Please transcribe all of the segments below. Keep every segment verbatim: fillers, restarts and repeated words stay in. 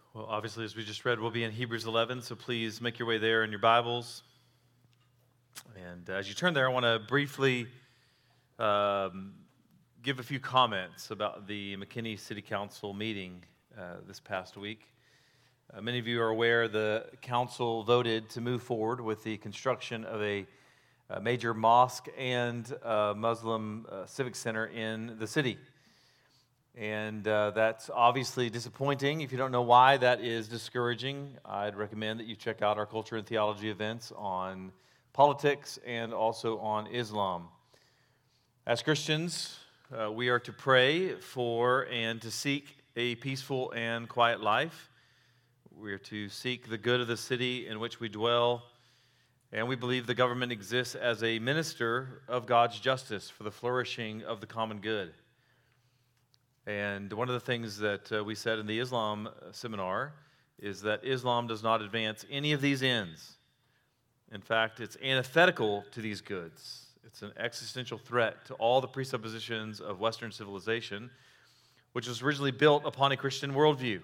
Well, obviously, as we just read, we'll be in Hebrews eleven, so please make your way there in your Bibles. And as you turn there, I want to briefly um, give a few comments about the McKinney City Council meeting uh, this past week. Uh, many of you are aware the council voted to move forward with the construction of a, a major mosque and uh, Muslim uh, civic center in the city. And uh, that's obviously disappointing. If you don't know why that is discouraging, I'd recommend that you check out our culture and theology events on politics and also on Islam. As Christians, uh, we are to pray for and to seek a peaceful and quiet life. We are to seek the good of the city in which we dwell. And we believe the government exists as a minister of God's justice for the flourishing of the common good. And one of the things that uh, we said in the Islam seminar is that Islam does not advance any of these ends. In fact, it's antithetical to these goods. It's an existential threat to all the presuppositions of Western civilization, which was originally built upon a Christian worldview.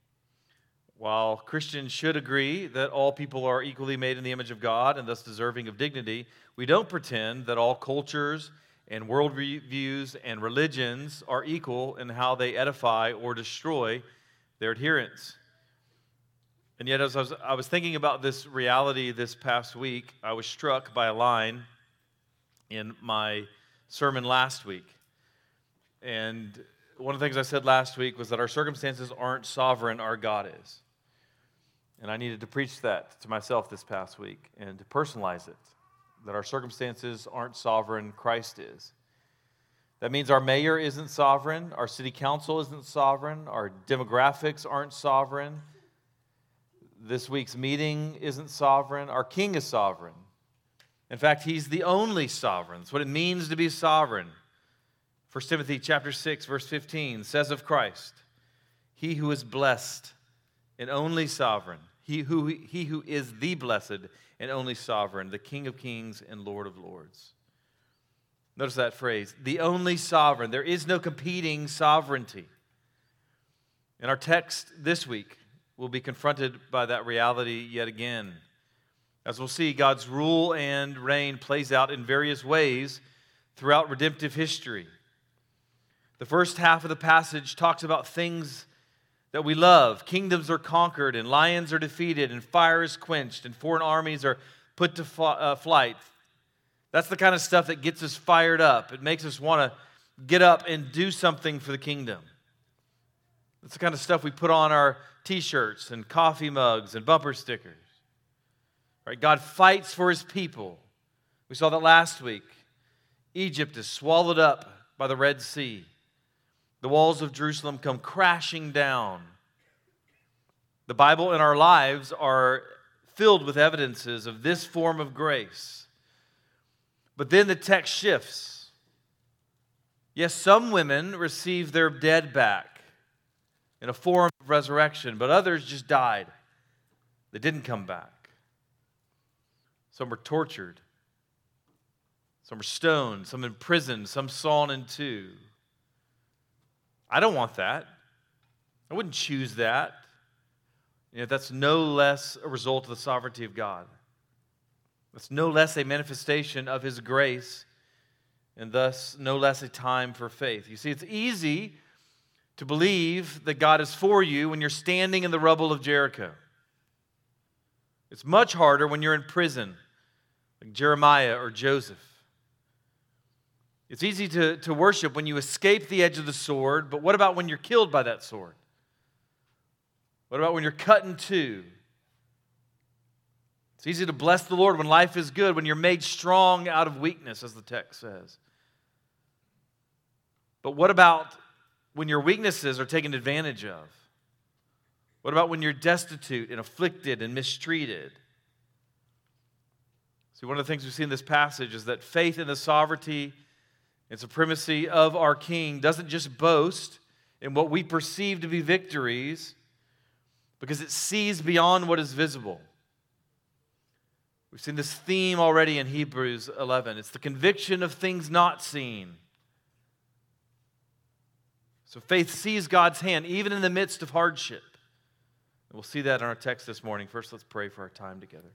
While Christians should agree that all people are equally made in the image of God and thus deserving of dignity, we don't pretend that all cultures and worldviews and religions are equal in how they edify or destroy their adherents. And yet, as I was, I was thinking about this reality this past week, I was struck by a line in my sermon last week. And one of the things I said last week was that our circumstances aren't sovereign, our God is. And I needed to preach that to myself this past week and to personalize it. That our circumstances aren't sovereign, Christ is. That means our mayor isn't sovereign, our city council isn't sovereign, our demographics aren't sovereign, this week's meeting isn't sovereign, our king is sovereign. In fact, he's the only sovereign. That's what it means to be sovereign. First Timothy chapter six, verse fifteen says of Christ, he who is blessed and only sovereign, he who, he who is the blessed and only sovereign, the King of kings and Lord of lords. Notice that phrase, the only sovereign. There is no competing sovereignty. In our text this week, we'll be confronted by that reality yet again. As we'll see, God's rule and reign plays out in various ways throughout redemptive history. The first half of the passage talks about things that we love. Kingdoms are conquered, and lions are defeated, and fire is quenched, and foreign armies are put to fl- uh, flight. That's the kind of stuff that gets us fired up. It makes us want to get up and do something for the kingdom. That's the kind of stuff we put on our t-shirts and coffee mugs and bumper stickers. Right? God fights for his people. We saw that last week. Egypt is swallowed up by the Red Sea. The walls of Jerusalem come crashing down. The Bible and our lives are filled with evidences of this form of grace. But then the text shifts. Yes, some women receive their dead back in a form of resurrection, but others just died. They didn't come back. Some were tortured. Some were stoned. Some imprisoned. Some sawn in two. I don't want that. I wouldn't choose that. You know, that's no less a result of the sovereignty of God. That's no less a manifestation of his grace, and thus no less a time for faith. You see, it's easy to believe that God is for you when you're standing in the rubble of Jericho. It's much harder when you're in prison, like Jeremiah or Joseph. It's easy to, to worship when you escape the edge of the sword, but what about when you're killed by that sword? What about when you're cut in two? It's easy to bless the Lord when life is good, when you're made strong out of weakness, as the text says. But what about when your weaknesses are taken advantage of? What about when you're destitute and afflicted and mistreated? See, one of the things we see in this passage is that faith in the sovereignty and supremacy of our King doesn't just boast in what we perceive to be victories, because it sees beyond what is visible. We've seen this theme already in Hebrews eleven. It's the conviction of things not seen. So faith sees God's hand even in the midst of hardship. we'll see that in our text this morning. First, let's pray for our time together.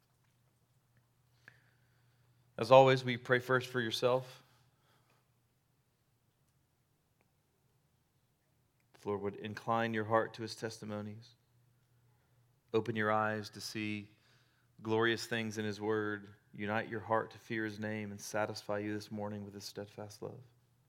As always, we pray first for yourself. The Lord would incline your heart to his testimonies. Open your eyes to see glorious things in his word. Unite your heart to fear his name and satisfy you this morning with his steadfast love.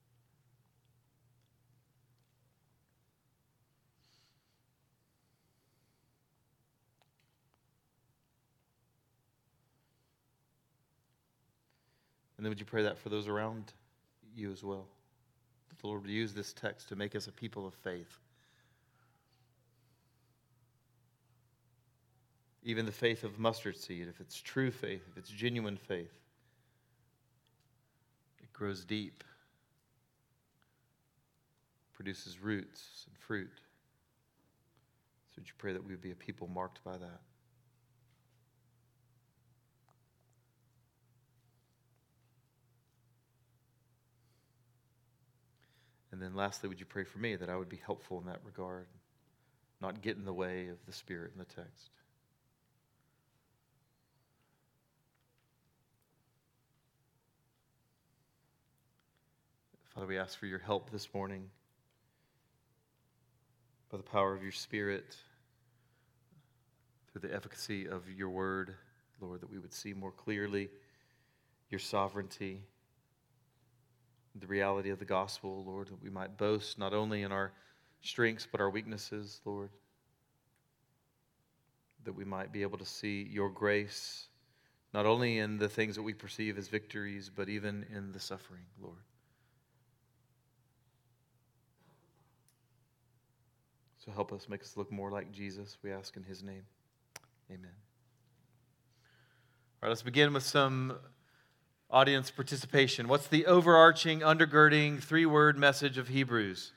And then would you pray that for those around you as well? That the Lord would use this text to make us a people of faith. Even the faith of mustard seed, if it's true faith, if it's genuine faith, it grows deep, produces roots and fruit. So would you pray that we would be a people marked by that? And then lastly, would you pray for me that I would be helpful in that regard, not get in the way of the Spirit in the text? Father, we ask for your help this morning by the power of your Spirit, through the efficacy of your word, Lord, that we would see more clearly your sovereignty, the reality of the gospel, Lord, that we might boast not only in our strengths but our weaknesses, Lord, that we might be able to see your grace not only in the things that we perceive as victories, but even in the suffering, Lord. So help us, make us look more like Jesus, we ask in his name. Amen. All right, let's begin with some audience participation. What's the overarching, undergirding, three-word message of Hebrews?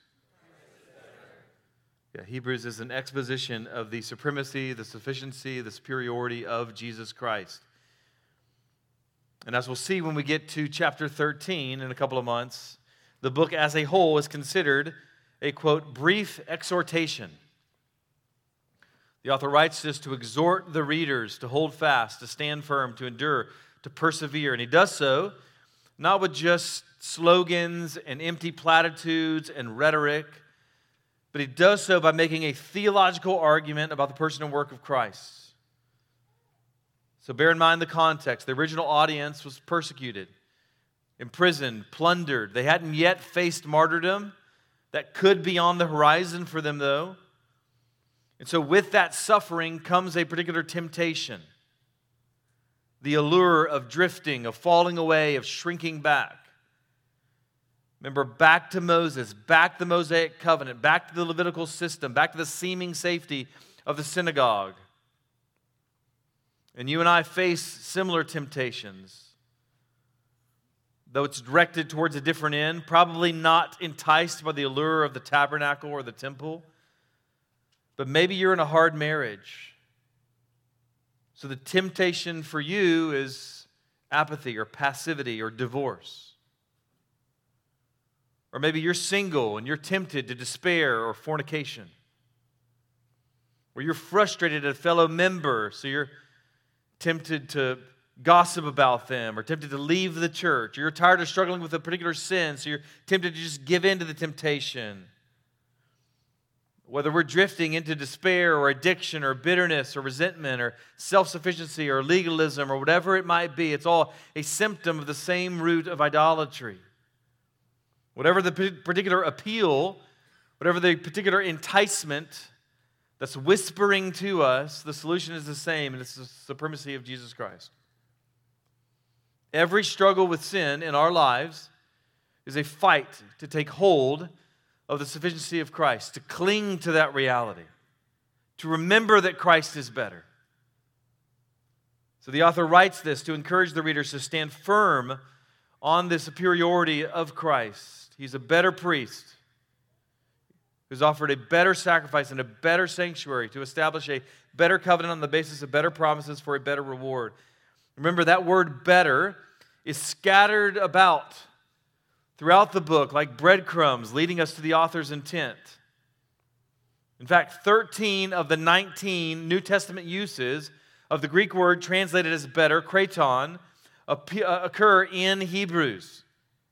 Yeah, Hebrews is an exposition of the supremacy, the sufficiency, the superiority of Jesus Christ. And as we'll see when we get to chapter thirteen in a couple of months, the book as a whole is considered a, quote, brief exhortation. The author writes this to exhort the readers to hold fast, to stand firm, to endure, to persevere. And he does so not with just slogans and empty platitudes and rhetoric, but he does so by making a theological argument about the person and work of Christ. So bear in mind the context. The original audience was persecuted, imprisoned, plundered. They hadn't yet faced martyrdom. That could be on the horizon for them, though. And so with that suffering comes a particular temptation. The allure of drifting, of falling away, of shrinking back. Remember, back to Moses, back to the Mosaic covenant, back to the Levitical system, back to the seeming safety of the synagogue. And you and I face similar temptations. Though it's directed towards a different end, probably not enticed by the allure of the tabernacle or the temple. But maybe you're in a hard marriage. So the temptation for you is apathy or passivity or divorce. Or maybe you're single and you're tempted to despair or fornication. Or you're frustrated at a fellow member, so you're tempted to gossip about them or tempted to leave the church. Or you're tired of struggling with a particular sin, so you're tempted to just give in to the temptation. Whether we're drifting into despair or addiction or bitterness or resentment or self-sufficiency or legalism or whatever it might be, it's all a symptom of the same root of idolatry. Whatever the particular appeal, whatever the particular enticement that's whispering to us, the solution is the same, and it's the supremacy of Jesus Christ. Every struggle with sin in our lives is a fight to take hold of the sufficiency of Christ, to cling to that reality, to remember that Christ is better. So the author writes this to encourage the readers to stand firm on the superiority of Christ. He's a better priest who's offered a better sacrifice and a better sanctuary to establish a better covenant on the basis of better promises for a better reward. Remember, that word better is scattered about throughout the book like breadcrumbs leading us to the author's intent. In fact, thirteen of the nineteen New Testament uses of the Greek word translated as better, kraton, occur in Hebrews.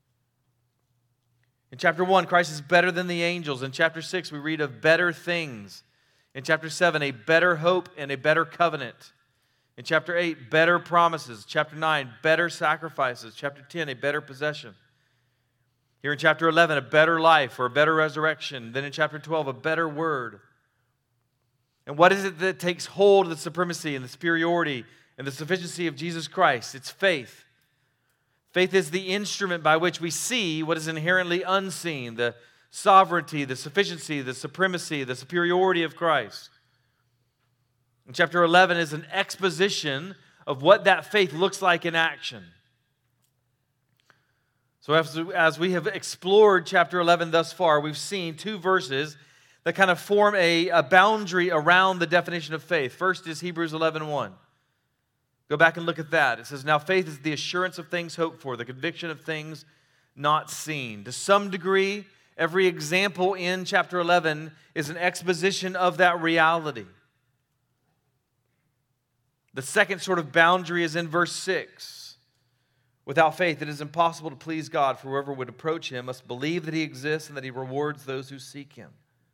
In chapter one, Christ is better than the angels. In chapter six, we read of better things. In chapter seven, a better hope and a better covenant. In chapter eight, better promises. Chapter nine, better sacrifices. Chapter ten, a better possession. Here in chapter eleven, a better life or a better resurrection. Then in chapter twelve, a better word. And what is it that takes hold of the supremacy and the superiority and the sufficiency of Jesus Christ? It's faith. Faith is the instrument by which we see what is inherently unseen, the sovereignty, the sufficiency, the supremacy, the superiority of Christ. And chapter eleven is an exposition of what that faith looks like in action. So as, as we have explored chapter eleven thus far, we've seen two verses that kind of form a, a boundary around the definition of faith. First is Hebrews eleven one. Go back and look at that. It says, now faith is the assurance of things hoped for, the conviction of things not seen. To some degree, every example in chapter eleven is an exposition of that reality. The second sort of boundary is in verse six. Without faith, it is impossible to please God, for whoever would approach Him must believe that He exists and that He rewards those who seek Him.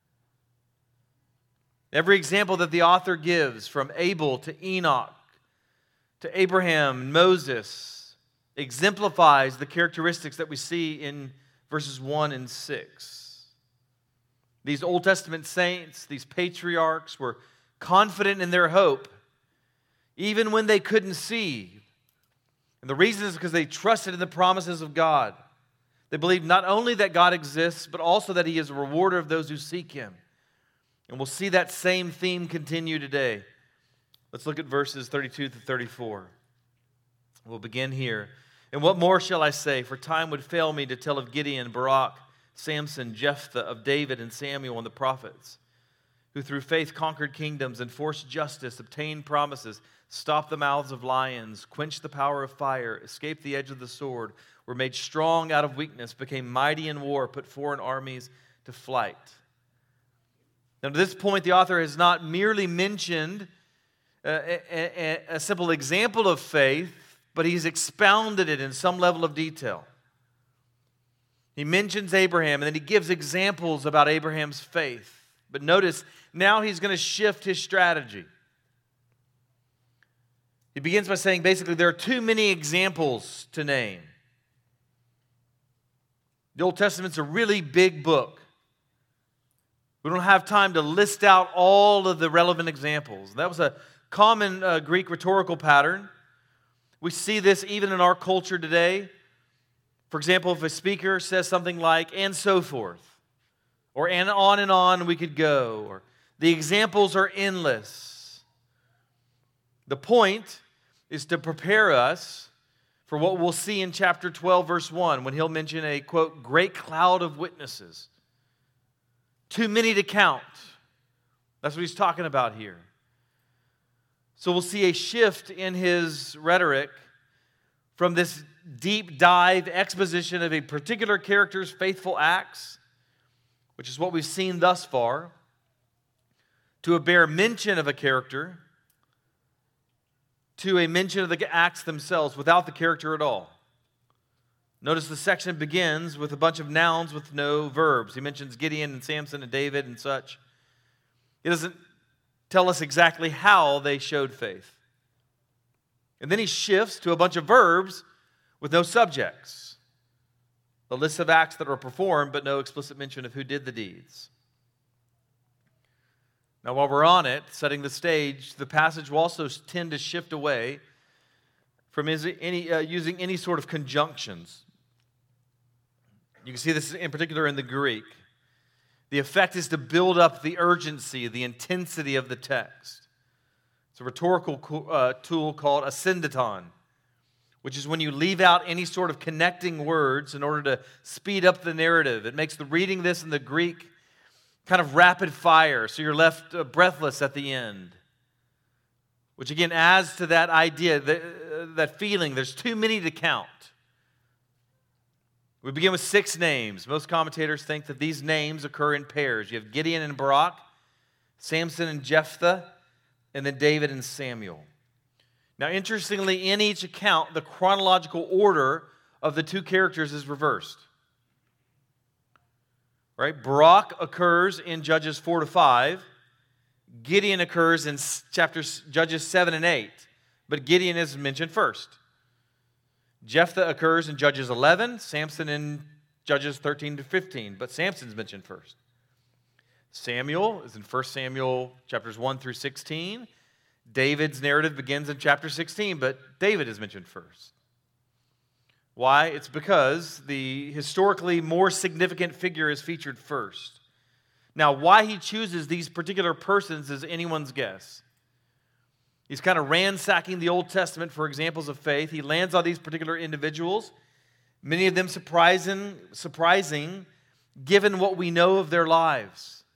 Every example that the author gives, from Abel to Enoch, to Abraham and Moses, exemplifies the characteristics that we see in verses one and six. These Old Testament saints, these patriarchs, were confident in their hope, even when they couldn't see. And the reason is because they trusted in the promises of God. They believed not only that God exists, but also that He is a rewarder of those who seek Him. And we'll see that same theme continue today. Let's look at verses thirty-two to thirty-four. We'll begin here. And what more shall I say? For time would fail me to tell of Gideon, Barak, Samson, Jephthah, of David and Samuel and the prophets, who through faith conquered kingdoms, enforced justice, obtained promises, stopped the mouths of lions, quenched the power of fire, escaped the edge of the sword, were made strong out of weakness, became mighty in war, put foreign armies to flight. Now, to this point, the author has not merely mentioned a, a, a simple example of faith, but he's expounded it in some level of detail. He mentions Abraham, and then he gives examples about Abraham's faith. But notice, now he's going to shift his strategy. He begins by saying, basically, there are too many examples to name. The Old Testament's a really big book. We don't have time to list out all of the relevant examples. That was a common uh, Greek rhetorical pattern. We see this even in our culture today. For example, if a speaker says something like, and so forth, or and on and on we could go, or the examples are endless. The point is to prepare us for what we'll see in chapter twelve, verse one, when he'll mention a, quote, great cloud of witnesses. Too many to count. That's what he's talking about here. So we'll see a shift in his rhetoric from this deep dive exposition of a particular character's faithful acts, which is what we've seen thus far, to a bare mention of a character, to a mention of the acts themselves without the character at all. Notice the section begins with a bunch of nouns with no verbs. He mentions Gideon and Samson and David and such. He doesn't tell us exactly how they showed faith. And then he shifts to a bunch of verbs with no subjects. A list of acts that were performed, but no explicit mention of who did the deeds. Now, while we're on it, setting the stage, the passage will also tend to shift away from any, uh, using any sort of conjunctions. You can see this in particular in the Greek. The effect is to build up the urgency, the intensity of the text. It's a rhetorical uh, tool called a syndeton, which is when you leave out any sort of connecting words in order to speed up the narrative. It makes the reading this in the Greek kind of rapid fire, so you're left uh, breathless at the end. Which again adds to that idea, that, uh, that feeling, there's too many to count. We begin with six names. Most commentators think that these names occur in pairs. You have Gideon and Barak, Samson and Jephthah, and then David and Samuel. Now, interestingly, in each account, the chronological order of the two characters is reversed. Right? Barak occurs in Judges four to five. Gideon occurs in chapters Judges seven and eight, but Gideon is mentioned first. Jephthah occurs in Judges eleven, Samson in Judges thirteen to fifteen, but Samson's mentioned first. Samuel is in First Samuel chapters one through sixteen. David's narrative begins in chapter sixteen, but David is mentioned first. Why? It's because the historically more significant figure is featured first. Now, why he chooses these particular persons is anyone's guess. He's kind of ransacking the Old Testament for examples of faith. He lands on these particular individuals, many of them surprising, surprising given what we know of their lives.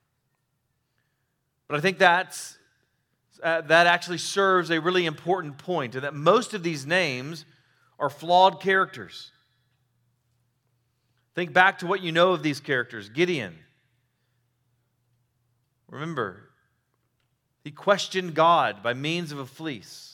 But I think that's, uh, that actually serves a really important point, and that most of these names are flawed characters. Think back to what you know of these characters. Gideon. Remember, he questioned God by means of a fleece.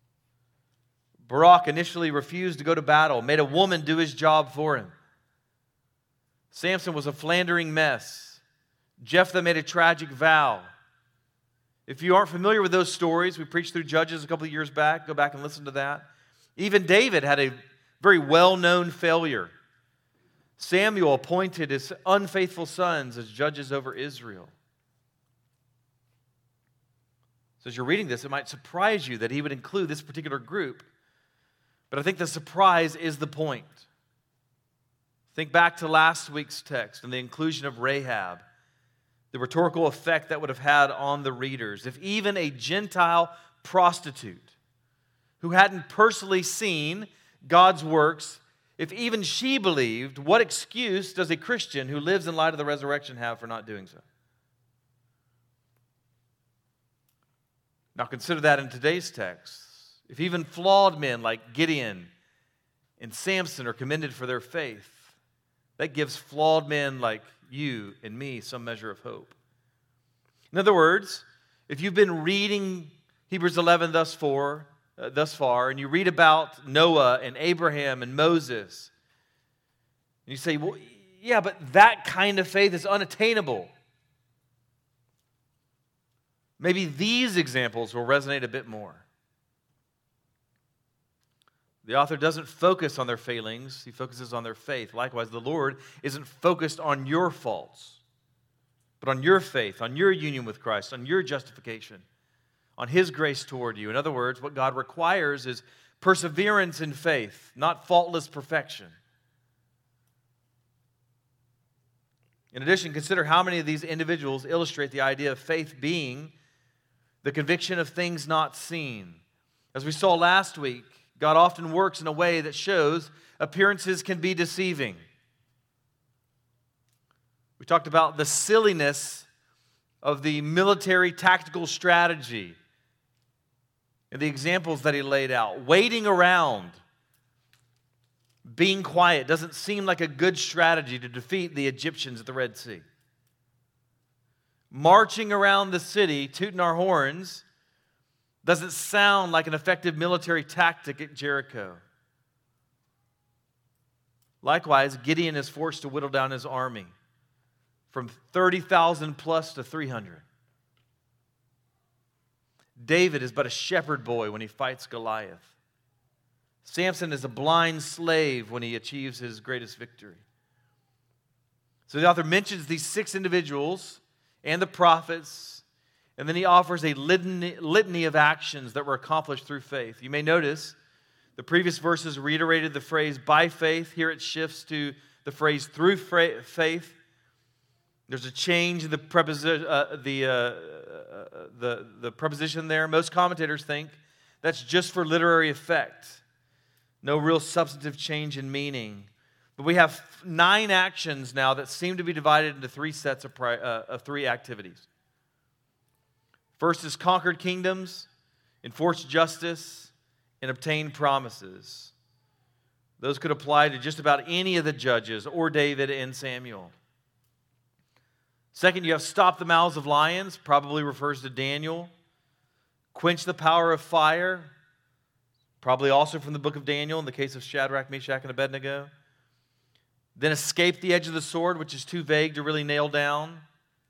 Barak initially refused to go to battle, made a woman do his job for him. Samson was a philandering mess. Jephthah made a tragic vow. If you aren't familiar with those stories, we preached through Judges a couple of years back. Go back and listen to that. Even David had a very well-known failure. Samuel appointed his unfaithful sons as judges over Israel. So as you're reading this, it might surprise you that he would include this particular group. But I think the surprise is the point. Think back to last week's text and the inclusion of Rahab, the rhetorical effect that would have had on the readers. If even a Gentile prostitute who hadn't personally seen God's works, if even she believed, what excuse does a Christian who lives in light of the resurrection have for not doing so? Now consider that in today's text. If even flawed men like Gideon and Samson are commended for their faith, that gives flawed men like you and me some measure of hope. In other words, if you've been reading Hebrews eleven thus far, uh, thus far, and you read about Noah and Abraham and Moses, and you say, well, yeah, but that kind of faith is unattainable. Maybe these examples will resonate a bit more. The author doesn't focus on their failings, he focuses on their faith. Likewise, the Lord isn't focused on your faults, but on your faith, on your union with Christ, on your justification, on His grace toward you. In other words, what God requires is perseverance in faith, not faultless perfection. In addition, consider how many of these individuals illustrate the idea of faith being the conviction of things not seen. As we saw last week, God often works in a way that shows appearances can be deceiving. We talked about the silliness of the military tactical strategy and the examples that he laid out. Waiting around, being quiet doesn't seem like a good strategy to defeat the Egyptians at the Red Sea. Marching around the city, tooting our horns, doesn't sound like an effective military tactic at Jericho. Likewise, Gideon is forced to whittle down his army from thirty thousand plus to three hundred. David is but a shepherd boy when he fights Goliath. Samson is a blind slave when he achieves his greatest victory. So the author mentions these six individuals and the prophets, and then he offers a litany, litany of actions that were accomplished through faith. You may notice the previous verses reiterated the phrase by faith. Here it shifts to the phrase through faith. There's a change in the preposition, uh, the, uh, uh, the, the preposition there. Most commentators think that's just for literary effect. No real substantive change in meaning. But we have nine actions now that seem to be divided into three sets of, pri- uh, of three activities. First is conquered kingdoms, enforce justice, and obtain promises. Those could apply to just about any of the judges or David and Samuel. Second, you have stop the mouths of lions, probably refers to Daniel. Quench the power of fire, probably also from the book of Daniel in the case of Shadrach, Meshach, and Abednego. Then escape the edge of the sword, which is too vague to really nail down.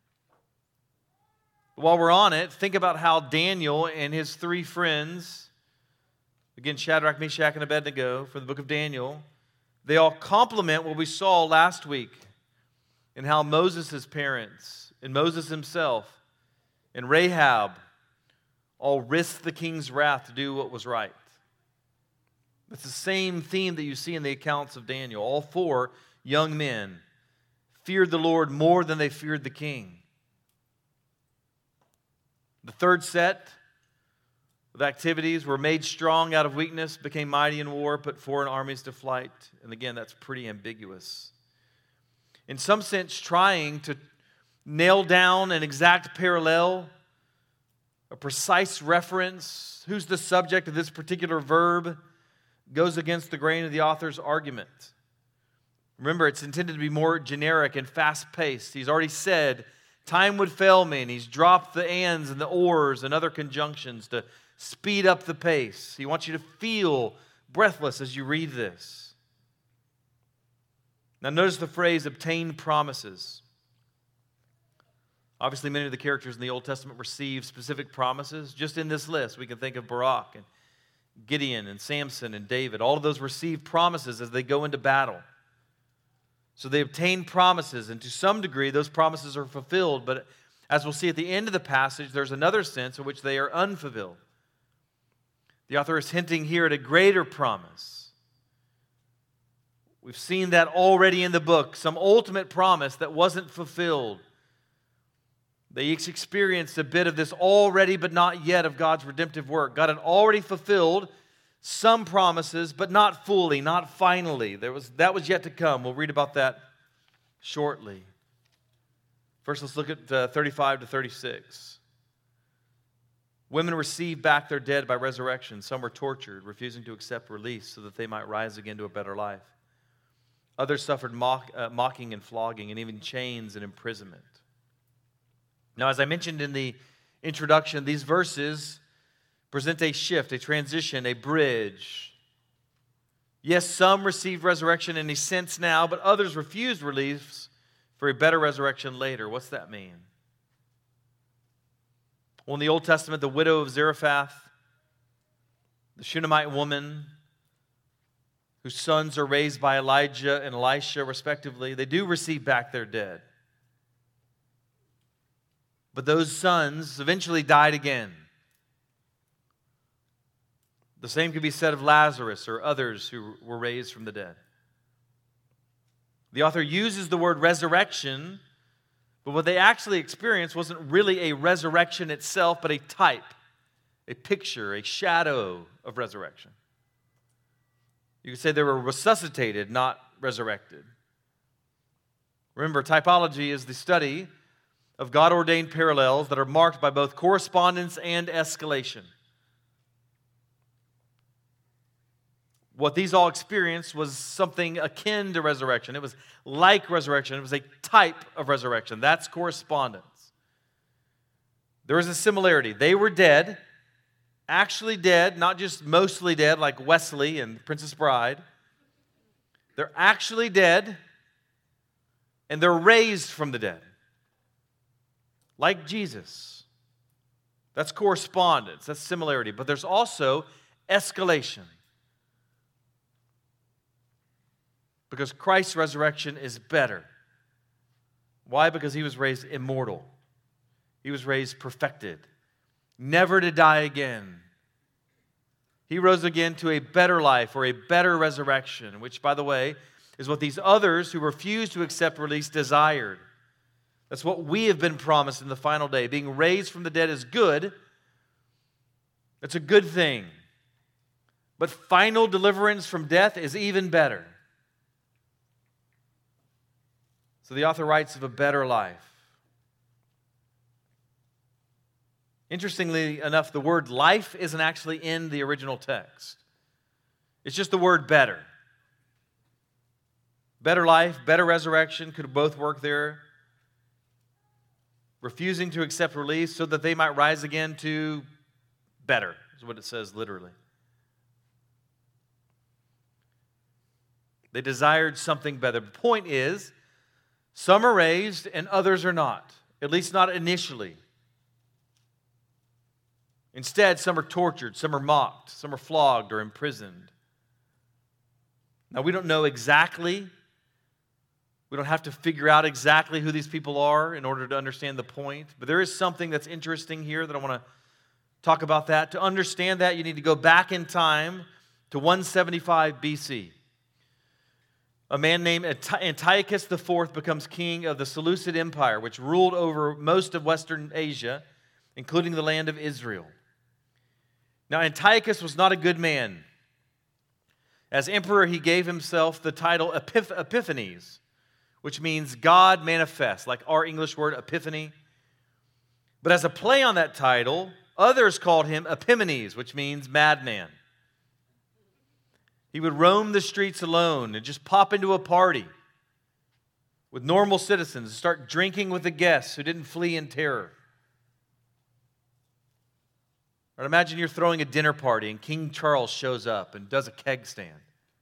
While we're on it, think about how Daniel and his three friends, again, Shadrach, Meshach, and Abednego from the book of Daniel, they all complement what we saw last week in how Moses' parents and Moses himself and Rahab all risked the king's wrath to do what was right. It's the same theme that you see in the accounts of Daniel. All four young men feared the Lord more than they feared the king. The third set of activities were made strong out of weakness, became mighty in war, put foreign armies to flight. And again, that's pretty ambiguous. In some sense, trying to nail down an exact parallel, a precise reference, who's the subject of this particular verb, goes against the grain of the author's argument. Remember, it's intended to be more generic and fast-paced. He's already said, time would fail me, and he's dropped the ands and the ors and other conjunctions to speed up the pace. He wants you to feel breathless as you read this. Now notice the phrase, obtain promises. Obviously, many of the characters in the Old Testament received specific promises. Just in this list, we can think of Barak and Gideon and Samson and David. All of those received promises as they go into battle. So they obtain promises, and to some degree, those promises are fulfilled. But as we'll see at the end of the passage, there's another sense in which they are unfulfilled. The author is hinting here at a greater promise. We've seen that already in the book, some ultimate promise that wasn't fulfilled. They experienced a bit of this already but not yet of God's redemptive work. God had already fulfilled some promises, but not fully, not finally. There was, that was yet to come. We'll read about that shortly. First, let's look at uh, thirty-five to thirty-six. Women received back their dead by resurrection. Some were tortured, refusing to accept release so that they might rise again to a better life. Others suffered mock, uh, mocking and flogging, and even chains and imprisonment. Now, as I mentioned in the introduction, these verses present a shift, a transition, a bridge. Yes, some received resurrection in a sense now, but others refused release for a better resurrection later. What's that mean? Well, in the Old Testament, the widow of Zarephath, the Shunammite woman, whose sons are raised by Elijah and Elisha, respectively, they do receive back their dead. But those sons eventually died again. The same could be said of Lazarus or others who were raised from the dead. The author uses the word resurrection, but what they actually experienced wasn't really a resurrection itself, but a type, a picture, a shadow of resurrection. You could say they were resuscitated, not resurrected. Remember, typology is the study of God-ordained parallels that are marked by both correspondence and escalation. What these all experienced was something akin to resurrection. It was like resurrection. It was a type of resurrection. That's correspondence. There is a similarity. They were dead, actually dead, not just mostly dead like Wesley and Princess Bride. They're actually dead, and they're raised from the dead. Like Jesus. That's correspondence. That's similarity. But there's also escalation. Because Christ's resurrection is better. Why? Because he was raised immortal. He was raised perfected. Never to die again. He rose again to a better life or a better resurrection, which, by the way, is what these others who refused to accept release desired. That's what we have been promised in the final day. Being raised from the dead is good. It's a good thing. But final deliverance from death is even better. So the author writes of a better life. Interestingly enough, the word life isn't actually in the original text. It's just the word better. Better life, better resurrection could both work there. refusing to accept release so that they might rise again to better, is what it says literally. They desired something better. The point is, some are raised and others are not, at least not initially. Instead, some are tortured, some are mocked, some are flogged or imprisoned. Now, we don't know exactly, we don't have to figure out exactly who these people are in order to understand the point, but there is something that's interesting here that I want to talk about that. To understand that, you need to go back in time to one seventy-five B C. A man named Antiochus the fourth becomes king of the Seleucid Empire, which ruled over most of Western Asia, including the land of Israel. Now, Antiochus was not a good man. As emperor, he gave himself the title Epiph- Epiphanes, which means God manifests, like our English word epiphany. But as a play on that title, others called him Epimanes, which means madman. He would roam the streets alone and just pop into a party with normal citizens and start drinking with the guests who didn't flee in terror. Or imagine you're throwing a dinner party and King Charles shows up and does a keg stand.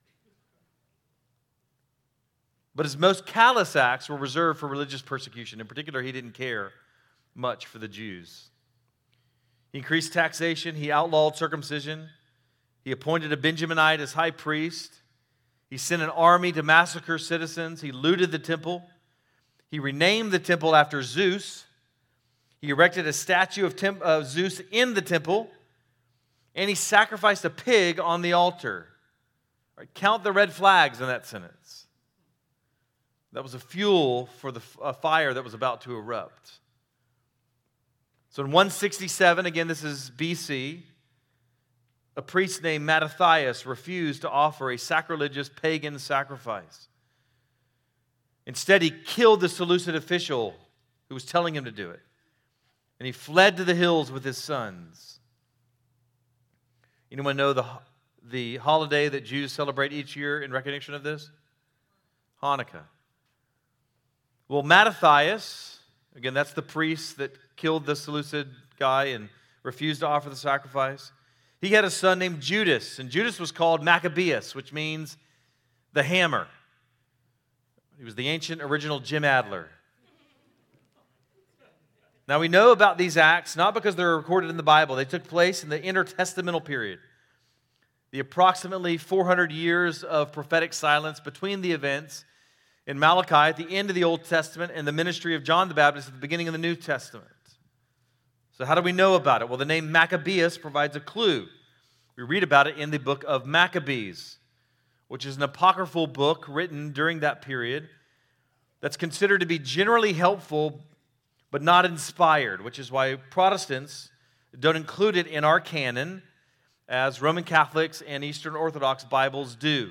But his most callous acts were reserved for religious persecution. In particular, he didn't care much for the Jews. He increased taxation. He outlawed circumcision. He appointed a Benjaminite as high priest. He sent an army to massacre citizens. He looted the temple. He renamed the temple after Zeus. He erected a statue of Tem- uh, Zeus in the temple, and he sacrificed a pig on the altar. Right, count the red flags in that sentence. That was a fuel for the uh, fire that was about to erupt. So in one sixty-seven, again, this is B C, a priest named Mattathias refused to offer a sacrilegious pagan sacrifice. Instead, he killed the Seleucid official who was telling him to do it. And he fled to the hills with his sons. Anyone know the, the holiday that Jews celebrate each year in recognition of this? Hanukkah. Well, Mattathias, again, that's the priest that killed the Seleucid guy and refused to offer the sacrifice. He had a son named Judas, and Judas was called Maccabeus, which means the hammer. He was the ancient original Jim Adler. Now, we know about these acts not because they're recorded in the Bible. They took place in the intertestamental period, the approximately four hundred years of prophetic silence between the events in Malachi at the end of the Old Testament and the ministry of John the Baptist at the beginning of the New Testament. So how do we know about it? Well, the name Maccabeus provides a clue. We read about it in the book of Maccabees, which is an apocryphal book written during that period that's considered to be generally helpful but not inspired, which is why Protestants don't include it in our canon as Roman Catholics and Eastern Orthodox Bibles do.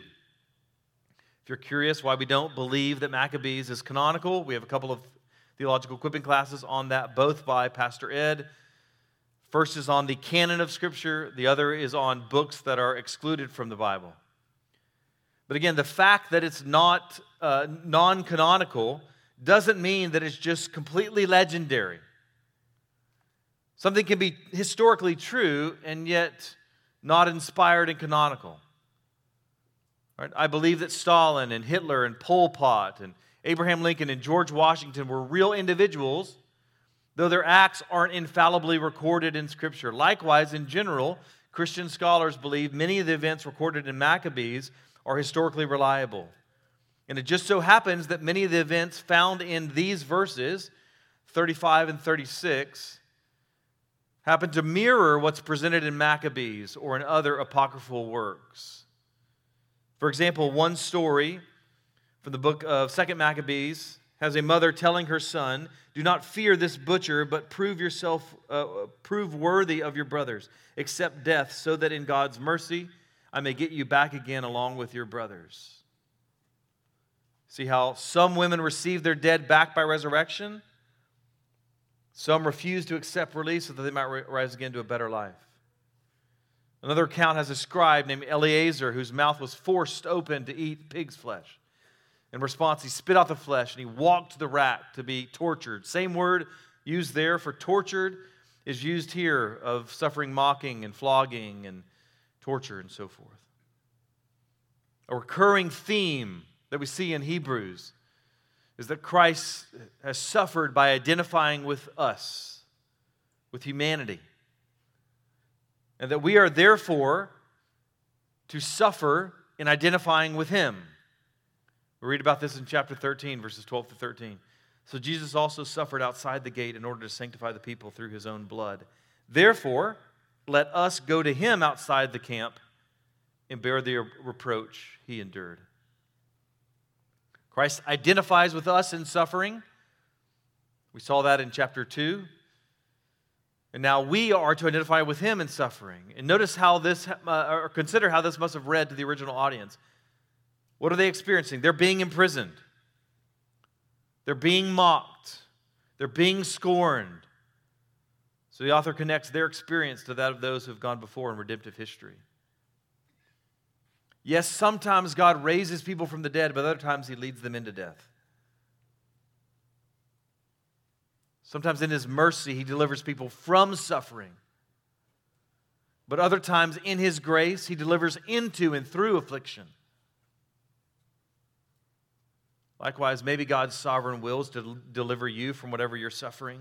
If you're curious why we don't believe that Maccabees is canonical, we have a couple of theological equipping classes on that, both by Pastor Ed. First is on the canon of Scripture. The other is on books that are excluded from the Bible. But again, the fact that it's not uh, non-canonical doesn't mean that it's just completely legendary. Something can be historically true and yet not inspired and canonical. Right? I believe that Stalin and Hitler and Pol Pot and Abraham Lincoln and George Washington were real individuals, though their acts aren't infallibly recorded in Scripture. Likewise, in general, Christian scholars believe many of the events recorded in Maccabees are historically reliable. And it just so happens that many of the events found in these verses, thirty-five and thirty-six, happen to mirror what's presented in Maccabees or in other apocryphal works. For example, one story from the book of Second Maccabees has a mother telling her son, "Do not fear this butcher, but prove yourself, uh, prove worthy of your brothers. Accept death, so that in God's mercy I may get you back again along with your brothers." See how some women receive their dead back by resurrection? Some refuse to accept release so that they might rise again to a better life. Another account has a scribe named Eleazar whose mouth was forced open to eat pig's flesh. In response, he spit out the flesh and he walked to the rack to be tortured. Same word used there for tortured is used here of suffering mocking and flogging and torture and so forth. A recurring theme that we see in Hebrews is that Christ has suffered by identifying with us, with humanity. And that we are therefore to suffer in identifying with Him. We read about this in chapter thirteen, verses twelve to thirteen. So Jesus also suffered outside the gate in order to sanctify the people through His own blood. Therefore, let us go to Him outside the camp and bear the reproach He endured. Christ identifies with us in suffering. We saw that in chapter two. And now we are to identify with Him in suffering. And notice how this, uh, or consider how this must have read to the original audience. What are they experiencing? They're being imprisoned. They're being mocked. They're being scorned. So the author connects their experience to that of those who have gone before in redemptive history. Yes, sometimes God raises people from the dead, but other times He leads them into death. Sometimes in His mercy, He delivers people from suffering. But other times in His grace, He delivers into and through affliction. Likewise, maybe God's sovereign will is to deliver you from whatever you're suffering.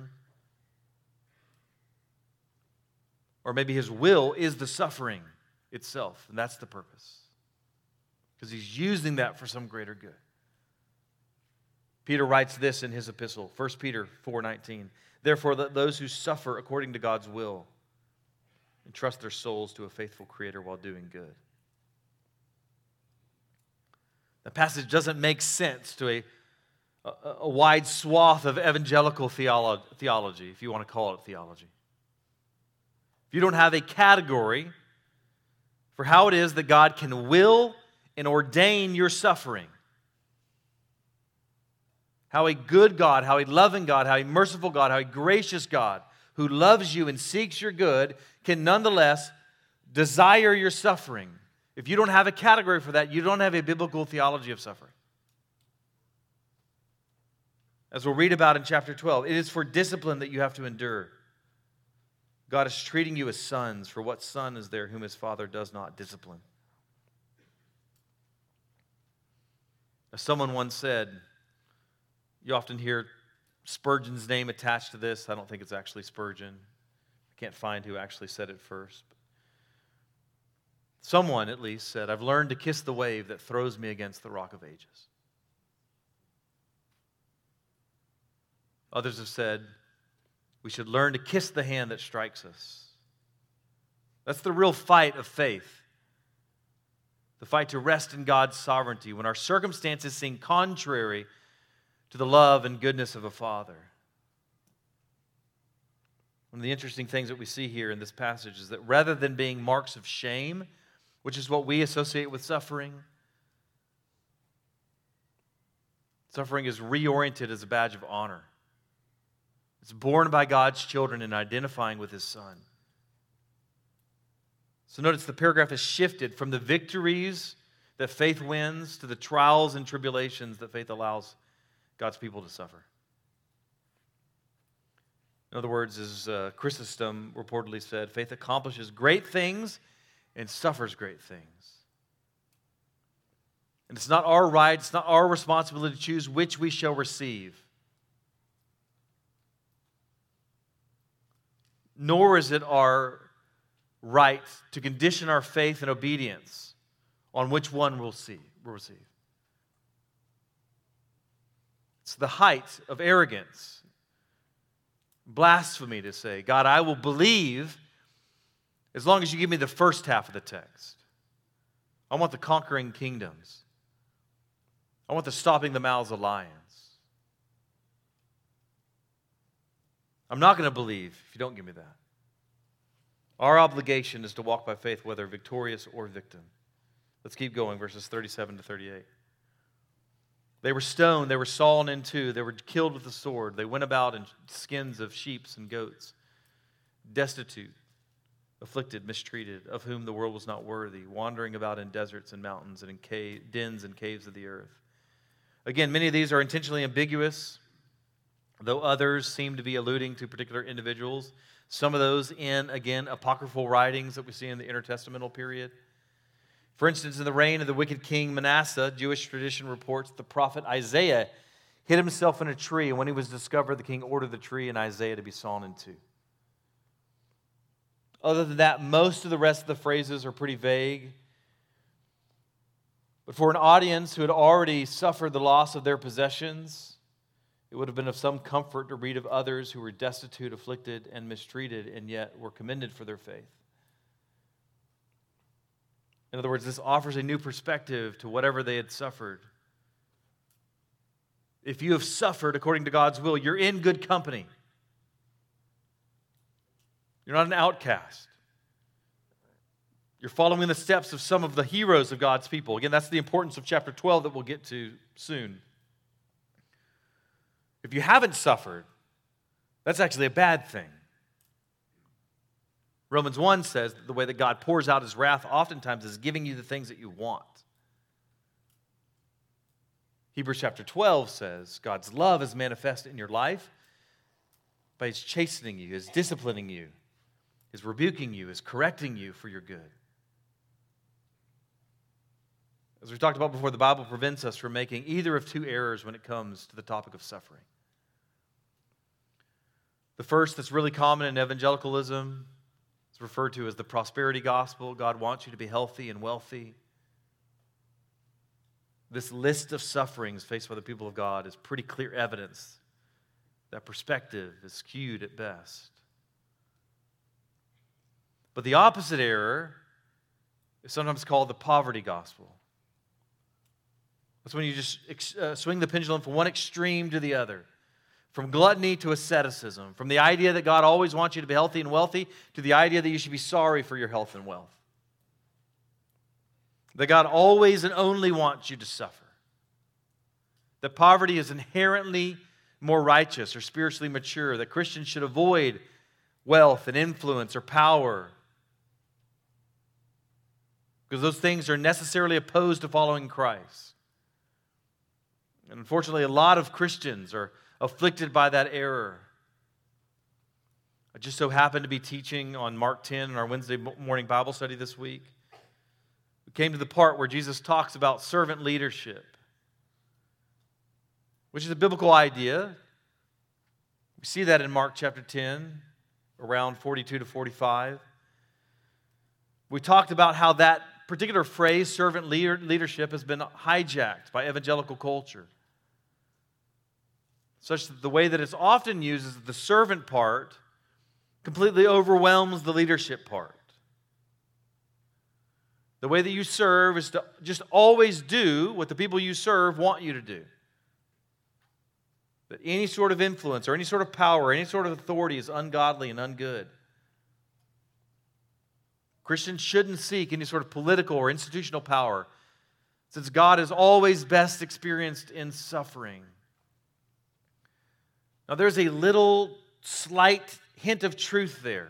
Or maybe His will is the suffering itself, and that's the purpose. Because He's using that for some greater good. Peter writes this in his epistle, First Peter four nineteen. Therefore, let those who suffer according to God's will entrust their souls to a faithful Creator while doing good. The passage doesn't make sense to a, a, a wide swath of evangelical theolo- theology, if you want to call it theology. If you don't have a category for how it is that God can will and ordain your suffering, how a good God, how a loving God, how a merciful God, how a gracious God who loves you and seeks your good can nonetheless desire your suffering. If you don't have a category for that, you don't have a biblical theology of suffering. As we'll read about in chapter twelve, it is for discipline that you have to endure. God is treating you as sons, for what son is there whom his father does not discipline? As someone once said, you often hear Spurgeon's name attached to this. I don't think it's actually Spurgeon. I can't find who actually said it first. Someone, at least, said, I've learned to kiss the wave that throws me against the rock of ages. Others have said, we should learn to kiss the hand that strikes us. That's the real fight of faith. The fight to rest in God's sovereignty when our circumstances seem contrary to the love and goodness of a Father. One of the interesting things that we see here in this passage is that rather than being marks of shame, which is what we associate with suffering, suffering is reoriented as a badge of honor. It's borne by God's children in identifying with His Son. So notice the paragraph is shifted from the victories that faith wins to the trials and tribulations that faith allows God's people to suffer. In other words, as uh, Chrysostom reportedly said, faith accomplishes great things and suffers great things. And it's not our right, it's not our responsibility to choose which we shall receive. Nor is it our right to condition our faith and obedience on which one we'll see, we'll receive. It's the height of arrogance, blasphemy to say, God, I will believe as long as you give me the first half of the text. I want the conquering kingdoms. I want the stopping the mouths of lions. I'm not going to believe if you don't give me that. Our obligation is to walk by faith, whether victorious or victim. Let's keep going, verses thirty-seven to thirty-eight. They were stoned, they were sawn in two, they were killed with the sword. They went about in skins of sheep and goats, destitute, afflicted, mistreated, of whom the world was not worthy, wandering about in deserts and mountains and in cave, dens and caves of the earth. Again, many of these are intentionally ambiguous. though others seem to be alluding to particular individuals. Some of those in, again, apocryphal writings that we see in the intertestamental period. For instance, in the reign of the wicked king Manasseh, Jewish tradition reports the prophet Isaiah hid himself in a tree, and when he was discovered, the king ordered the tree and Isaiah to be sawn in two. Other than that, most of the rest of the phrases are pretty vague. But for an audience who had already suffered the loss of their possessions, it would have been of some comfort to read of others who were destitute, afflicted, and mistreated, and yet were commended for their faith. In other words, this offers a new perspective to whatever they had suffered. If you have suffered according to God's will, you're in good company. You're not an outcast. You're following the steps of some of the heroes of God's people. Again, that's the importance of chapter twelve that we'll get to soon. If you haven't suffered, that's actually a bad thing. Romans one says that the way that God pours out His wrath oftentimes is giving you the things that you want. Hebrews chapter twelve says God's love is manifest in your life by His chastening you, His disciplining you, His rebuking you, His correcting you for your good. As we talked about before, the Bible prevents us from making either of two errors when it comes to the topic of suffering. The first, that's really common in evangelicalism, is referred to as the prosperity gospel. God wants you to be healthy and wealthy. This list of sufferings faced by the people of God is pretty clear evidence that perspective is skewed at best. But the opposite error is sometimes called the poverty gospel. That's when you just uh, swing the pendulum from one extreme to the other. From gluttony to asceticism. From the idea that God always wants you to be healthy and wealthy to the idea that you should be sorry for your health and wealth. That God always and only wants you to suffer. That poverty is inherently more righteous or spiritually mature. That Christians should avoid wealth and influence or power. Because those things are necessarily opposed to following Christ. And unfortunately, a lot of Christians are afflicted by that error. I just so happened to be teaching on Mark ten in our Wednesday morning Bible study this week. We came to the part where Jesus talks about servant leadership, which is a biblical idea. We see that in Mark chapter ten, around forty-two to forty-five. We talked about how that particular phrase, servant leader, leadership, has been hijacked by evangelical culture. Such that the way that it's often used is that the servant part completely overwhelms the leadership part. The way that you serve is to just always do what the people you serve want you to do. That any sort of influence or any sort of power, any sort of authority is ungodly and ungood. Christians shouldn't seek any sort of political or institutional power, since God is always best experienced in suffering. Now, there's a little slight hint of truth there.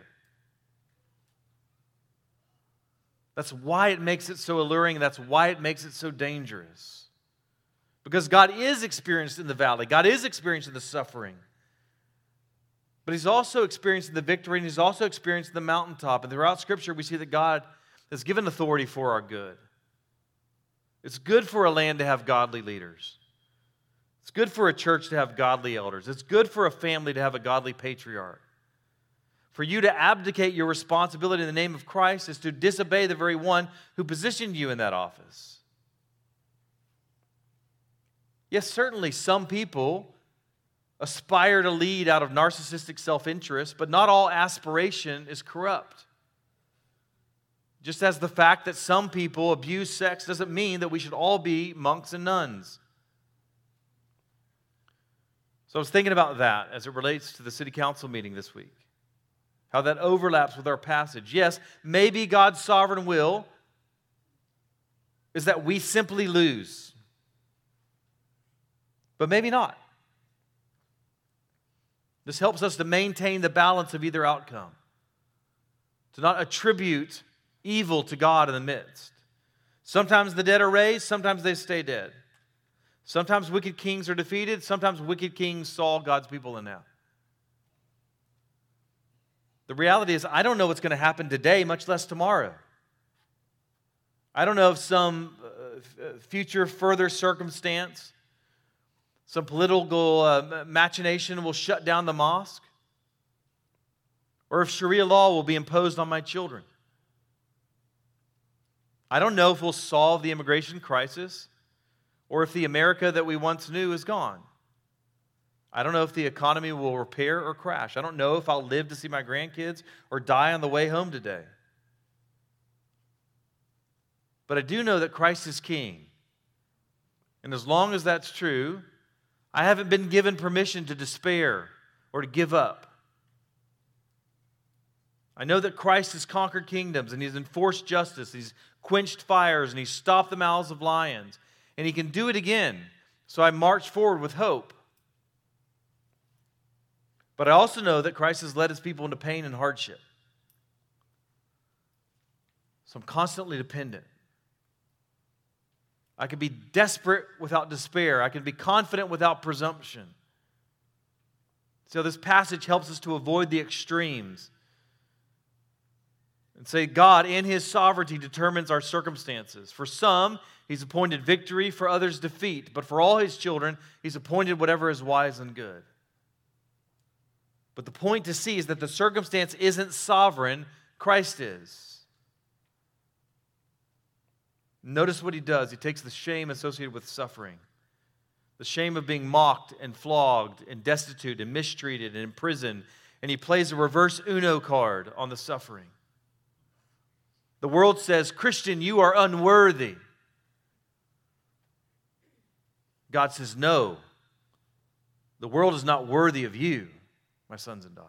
That's why it makes it so alluring. That's why it makes it so dangerous. Because God is experienced in the valley. God is experienced in the suffering. But He's also experienced in the victory, and He's also experienced in the mountaintop. And throughout Scripture, we see that God has given authority for our good. It's good for a land to have godly leaders. It's good for a church to have godly elders. It's good for a family to have a godly patriarch. For you to abdicate your responsibility in the name of Christ is to disobey the very one who positioned you in that office. Yes, certainly some people aspire to lead out of narcissistic self-interest, but not all aspiration is corrupt. Just as the fact that some people abuse sex doesn't mean that we should all be monks and nuns. So I was thinking about that as it relates to the city council meeting this week. How that overlaps with our passage. Yes, maybe God's sovereign will is that we simply lose. But maybe not. This helps us to maintain the balance of either outcome. To not attribute evil to God in the midst. Sometimes the dead are raised, sometimes they stay dead. Sometimes wicked kings are defeated. Sometimes wicked kings saw God's people in that. The reality is, I don't know what's going to happen today, much less tomorrow. I don't know if some uh, future further circumstance, some political uh, machination will shut down the mosque, or if Sharia law will be imposed on my children. I don't know if we'll solve the immigration crisis, or if the America that we once knew is gone. I don't know if the economy will repair or crash. I don't know if I'll live to see my grandkids or die on the way home today. But I do know that Christ is King. And as long as that's true, I haven't been given permission to despair or to give up. I know that Christ has conquered kingdoms and He's enforced justice. He's quenched fires and He's stopped the mouths of lions. And He can do it again. So I march forward with hope. But I also know that Christ has led His people into pain and hardship. So I'm constantly dependent. I can be desperate without despair. I can be confident without presumption. So this passage helps us to avoid the extremes and say God, in His sovereignty, determines our circumstances. For some, He's appointed victory, for others defeat. But for all His children, He's appointed whatever is wise and good. But the point to see is that the circumstance isn't sovereign, Christ is. Notice what He does. He takes the shame associated with suffering, the shame of being mocked and flogged and destitute and mistreated and imprisoned, and He plays a reverse Uno card on the suffering. The world says, Christian, you are unworthy. God says, no, the world is not worthy of you, my sons and daughters.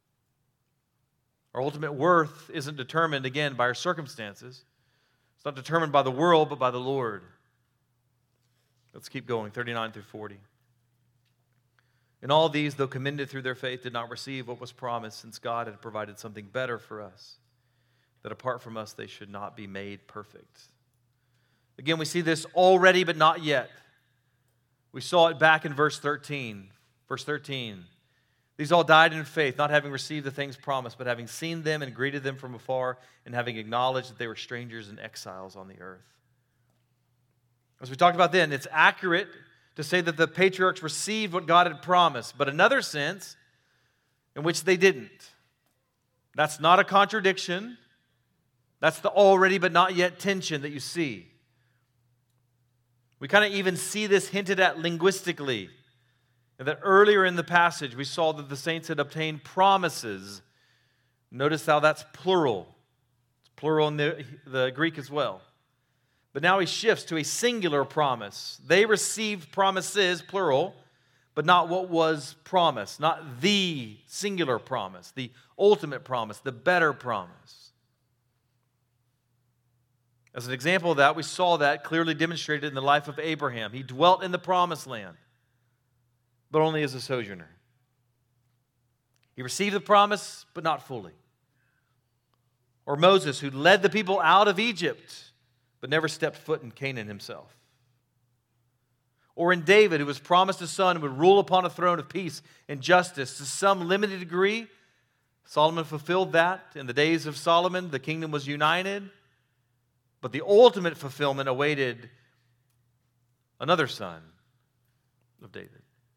Our ultimate worth isn't determined, again, by our circumstances. It's not determined by the world, but by the Lord. Let's keep going, thirty-nine through forty. And all these, though commended through their faith, did not receive what was promised, since God had provided something better for us, that apart from us they should not be made perfect. Again, we see this already, but not yet. We saw it back in verse thirteen. Verse thirteen. These all died in faith, not having received the things promised, but having seen them and greeted them from afar, and having acknowledged that they were strangers and exiles on the earth. As we talked about then, it's accurate to say that the patriarchs received what God had promised, but another sense in which they didn't. That's not a contradiction. That's the already but not yet tension that you see. We kind of even see this hinted at linguistically. That earlier in the passage, we saw that the saints had obtained promises. Notice how that's plural. It's plural in the, the Greek as well. But now he shifts to a singular promise. They received promises, plural, but not what was promised. Not the singular promise, the ultimate promise, the better promise. As an example of that, we saw that clearly demonstrated in the life of Abraham. He dwelt in the promised land, but only as a sojourner. He received the promise, but not fully. Or Moses, who led the people out of Egypt, but never stepped foot in Canaan himself. Or in David, who was promised a son who would rule upon a throne of peace and justice. To some limited degree, Solomon fulfilled that. In the days of Solomon, the kingdom was united, but the ultimate fulfillment awaited another son of David.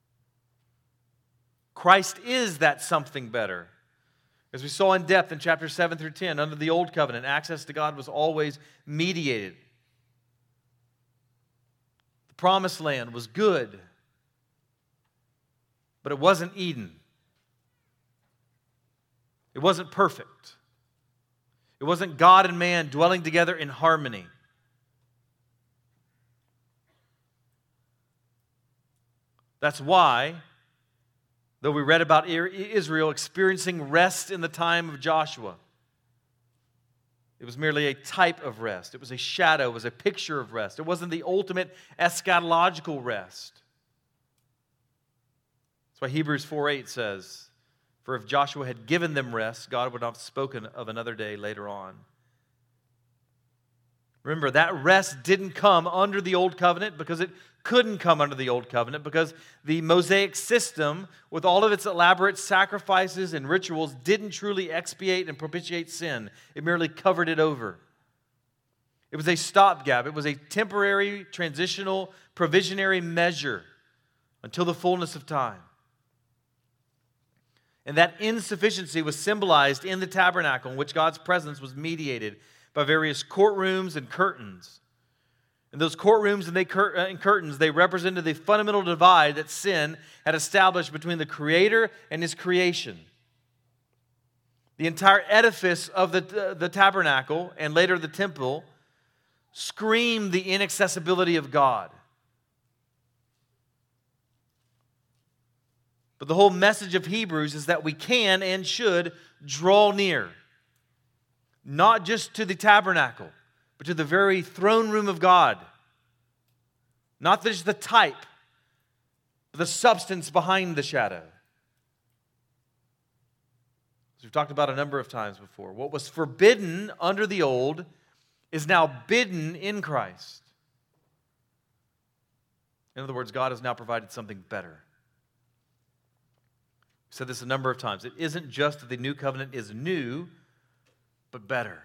Christ is that something better. As we saw in depth in chapters seven through ten, under the old covenant, access to God was always mediated. The promised land was good, but it wasn't Eden. It wasn't perfect. It wasn't God and man dwelling together in harmony. That's why, though we read about Israel experiencing rest in the time of Joshua, it was merely a type of rest. It was a shadow. It was a picture of rest. It wasn't the ultimate eschatological rest. That's why Hebrews four eight says, "For if Joshua had given them rest, God would not have spoken of another day later on." Remember, that rest didn't come under the Old Covenant because it couldn't come under the Old Covenant because the Mosaic system, with all of its elaborate sacrifices and rituals, didn't truly expiate and propitiate sin. It merely covered it over. It was a stopgap. It was a temporary, transitional, provisionary measure until the fullness of time. And that insufficiency was symbolized in the tabernacle, in which God's presence was mediated by various courtrooms and curtains. And those courtrooms and, they cur- and curtains, they represented the fundamental divide that sin had established between the Creator and His creation. The entire edifice of the, uh, the tabernacle, and later the temple, screamed the inaccessibility of God. But the whole message of Hebrews is that we can and should draw near. Not just to the tabernacle, but to the very throne room of God. Not just the type, but the substance behind the shadow. As we've talked about a number of times before, what was forbidden under the old is now bidden in Christ. In other words, God has now provided something better. I've said this a number of times. It isn't just that the new covenant is new, but better.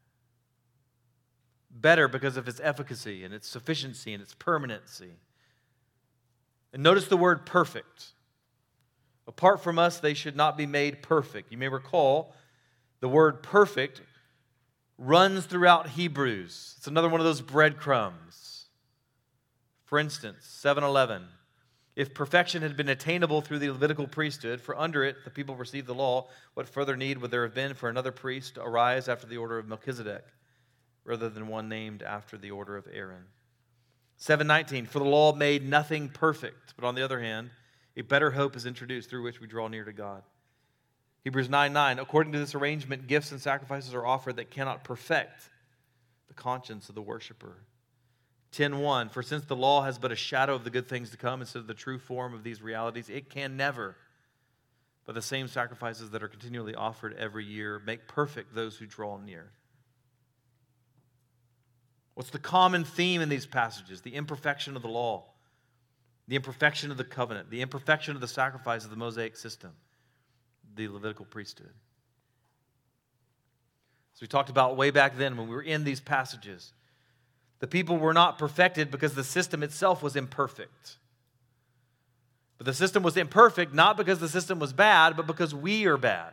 Better because of its efficacy and its sufficiency and its permanency. And notice the word perfect. Apart from us, they should not be made perfect. You may recall the word perfect runs throughout Hebrews. It's another one of those breadcrumbs. For instance, seven eleven. If perfection had been attainable through the Levitical priesthood, for under it the people received the law, what further need would there have been for another priest to arise after the order of Melchizedek, rather than one named after the order of Aaron? seven nineteen, for the law made nothing perfect, but on the other hand, a better hope is introduced through which we draw near to God. Hebrews nine nine, according to this arrangement, gifts and sacrifices are offered that cannot perfect the conscience of the worshiper. ten one, for since the law has but a shadow of the good things to come instead of the true form of these realities, it can never, by the same sacrifices that are continually offered every year, make perfect those who draw near. What's the common theme in these passages? The imperfection of the law, the imperfection of the covenant, the imperfection of the sacrifice of the Mosaic system, the Levitical priesthood. So we talked about way back then when we were in these passages. The people were not perfected because the system itself was imperfect. But the system was imperfect not because the system was bad, but because we are bad.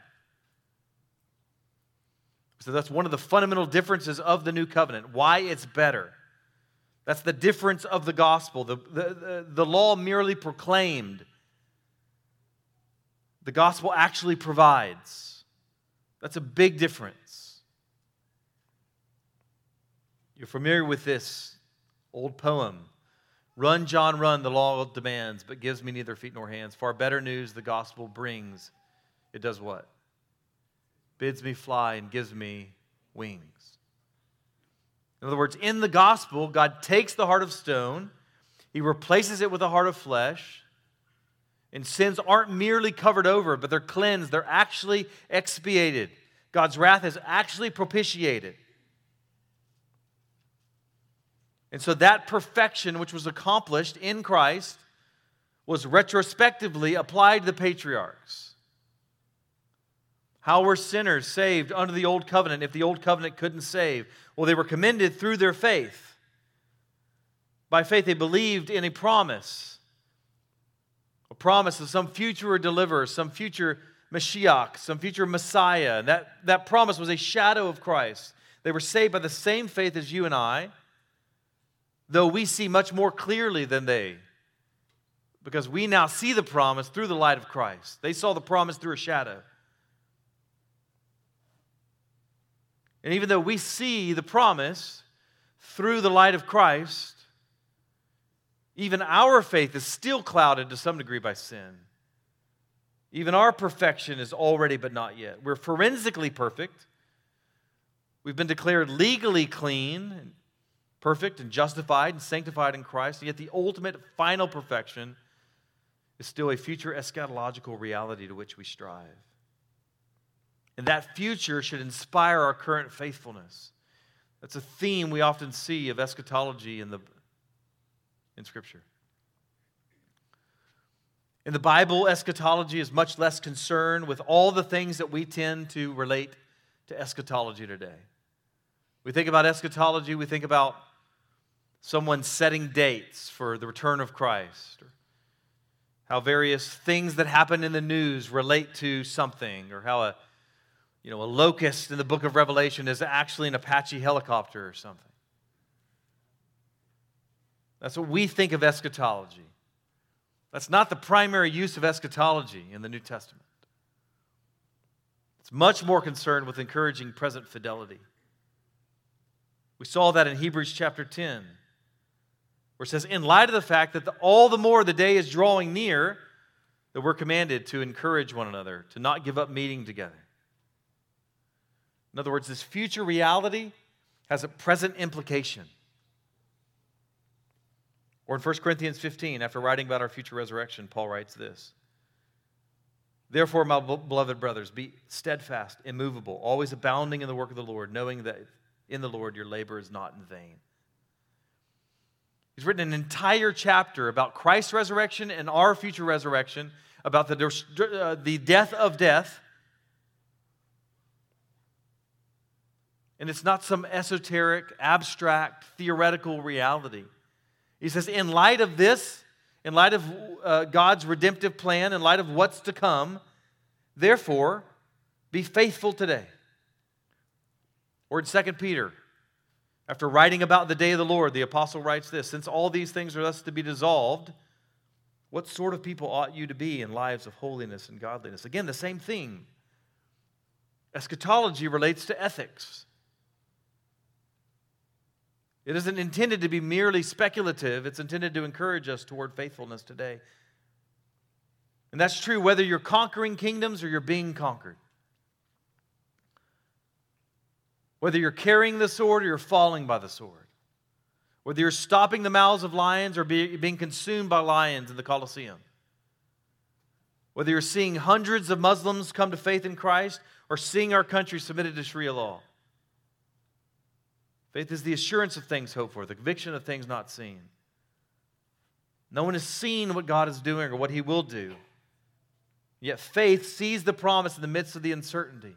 So that's one of the fundamental differences of the new covenant, why it's better. That's the difference of the gospel. The, the, the, the law merely proclaimed. The gospel actually provides. That's a big difference. You're familiar with this old poem. Run, John, run, the law demands, but gives me neither feet nor hands. Far better news the gospel brings. It does what? Bids me fly and gives me wings. In other words, in the gospel, God takes the heart of stone, He replaces it with a heart of flesh, and sins aren't merely covered over, but they're cleansed. They're actually expiated. God's wrath is actually propitiated. And so that perfection which was accomplished in Christ was retrospectively applied to the patriarchs. How were sinners saved under the old covenant if the old covenant couldn't save? Well, they were commended through their faith. By faith, they believed in a promise. A promise of some future deliverer, some future Mashiach, some future Messiah. And that, that promise was a shadow of Christ. They were saved by the same faith as you and I, though we see much more clearly than they, because we now see the promise through the light of Christ. They saw the promise through a shadow. And even though we see the promise through the light of Christ, even our faith is still clouded to some degree by sin. Even our perfection is already but not yet. We're forensically perfect. We've been declared legally clean, and perfect and justified and sanctified in Christ, and yet the ultimate final perfection is still a future eschatological reality to which we strive. And that future should inspire our current faithfulness. That's a theme we often see of eschatology in the in Scripture. In the Bible, eschatology is much less concerned with all the things that we tend to relate to eschatology today. We think about eschatology, we think about someone setting dates for the return of Christ, or how various things that happen in the news relate to something, or how a you know a locust in the book of Revelation is actually an Apache helicopter or something. That's what we think of eschatology. That's not the primary use of eschatology in the New Testament. It's much more concerned with encouraging present fidelity. We saw that in Hebrews chapter ten, where it says, in light of the fact that the, all the more the day is drawing near, that we're commanded to encourage one another, to not give up meeting together. In other words, this future reality has a present implication. Or in First Corinthians fifteen, after writing about our future resurrection, Paul writes this: therefore, my beloved brothers, be steadfast, immovable, always abounding in the work of the Lord, knowing that in the Lord your labor is not in vain. He's written an entire chapter about Christ's resurrection and our future resurrection, about the, uh, the death of death. And it's not some esoteric, abstract, theoretical reality. He says, in light of this, in light of uh, God's redemptive plan, in light of what's to come, therefore, be faithful today. Or in Second Peter, after writing about the day of the Lord, the apostle writes this: since all these things are thus to be dissolved, what sort of people ought you to be in lives of holiness and godliness? Again, the same thing. Eschatology relates to ethics. It isn't intended to be merely speculative. It's intended to encourage us toward faithfulness today. And that's true whether you're conquering kingdoms or you're being conquered. Whether you're carrying the sword or you're falling by the sword. Whether you're stopping the mouths of lions or be, being consumed by lions in the Colosseum. Whether you're seeing hundreds of Muslims come to faith in Christ or seeing our country submitted to Sharia law. Faith is the assurance of things hoped for, the conviction of things not seen. No one has seen what God is doing or what He will do. Yet faith sees the promise in the midst of the uncertainty.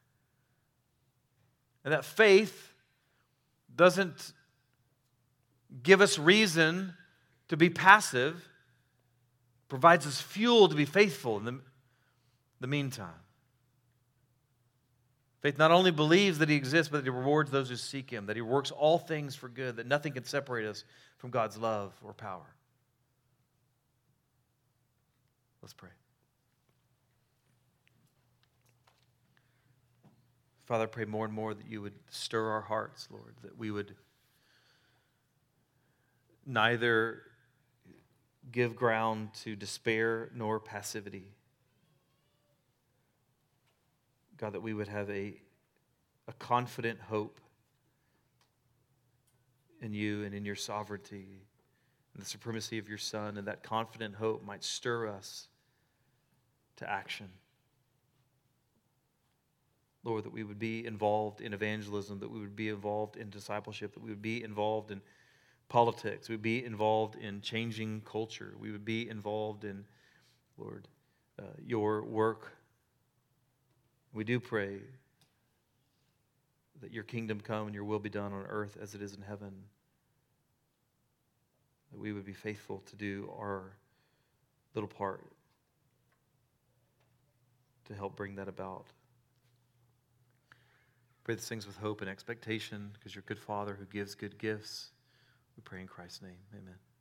And that faith doesn't give us reason to be passive, provides us fuel to be faithful in the, the meantime. Faith not only believes that He exists, but that He rewards those who seek Him, that He works all things for good, that nothing can separate us from God's love or power. Let's pray. Father, I pray more and more that You would stir our hearts, Lord, that we would neither give ground to despair nor passivity. God, that we would have a, a confident hope in You and in Your sovereignty and the supremacy of Your Son, and that confident hope might stir us to action. Lord, that we would be involved in evangelism, that we would be involved in discipleship, that we would be involved in politics, we would be involved in changing culture, we would be involved in, Lord, uh, Your work. We do pray that Your kingdom come and Your will be done on earth as it is in heaven. That we would be faithful to do our little part to help bring that about. Pray these things with hope and expectation because You're a good Father who gives good gifts. We pray in Christ's name. Amen.